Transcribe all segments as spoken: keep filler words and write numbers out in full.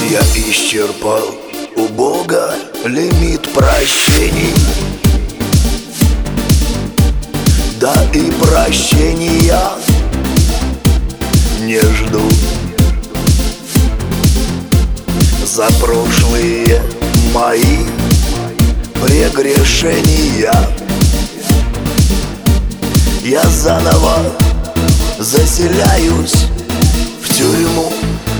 Я исчерпал у Бога лимит прощений, да и прощения не жду. За прошлые мои прегрешения я заново заселяюсь в тюрьму.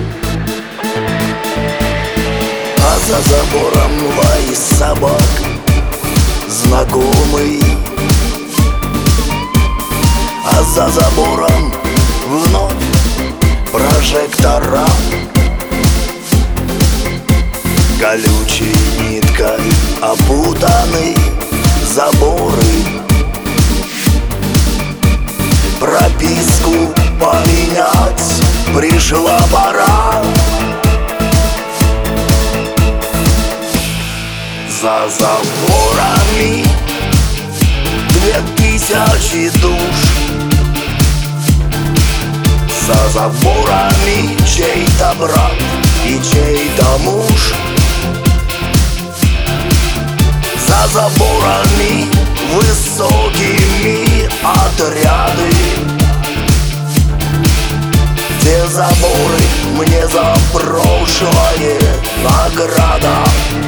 А за забором лай собак знакомый, а за забором вновь прожектора. Колючей ниткой опутаны заборы. Прописку поменять пришла пора. За заборами две тысячи душ, за заборами чей-то брат и чей-то муж. За заборами высокими отряды. Те заборы мне за прошлое награда.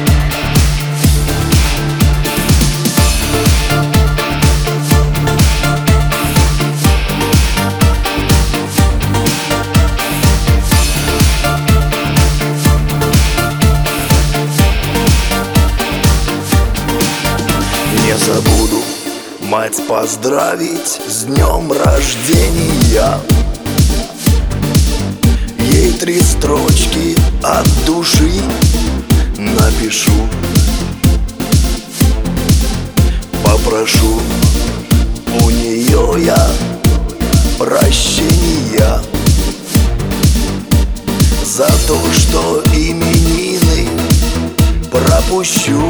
Не забуду мать поздравить с днем рождения. Ей три строчки от души напишу. Попрошу у нее я прощения за то, что именины пропущу.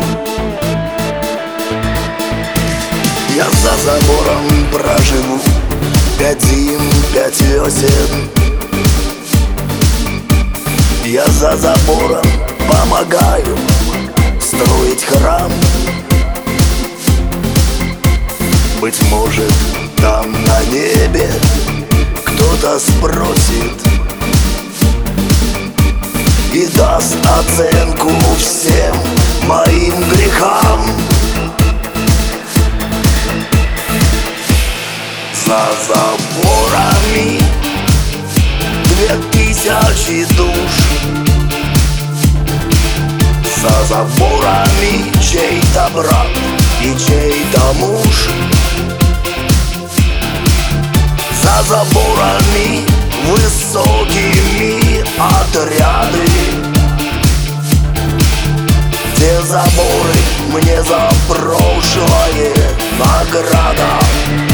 Я за забором проживу пять зим, пять весен. Я за забором помогаю строить храм. Быть может, там на небе кто-то спросит и даст оценку всем моим грехам. За заборами две тысячи душ, за заборами чей-то брат и чей-то муж. За заборами высокими отряды. Те заборы мне за прошлое награда.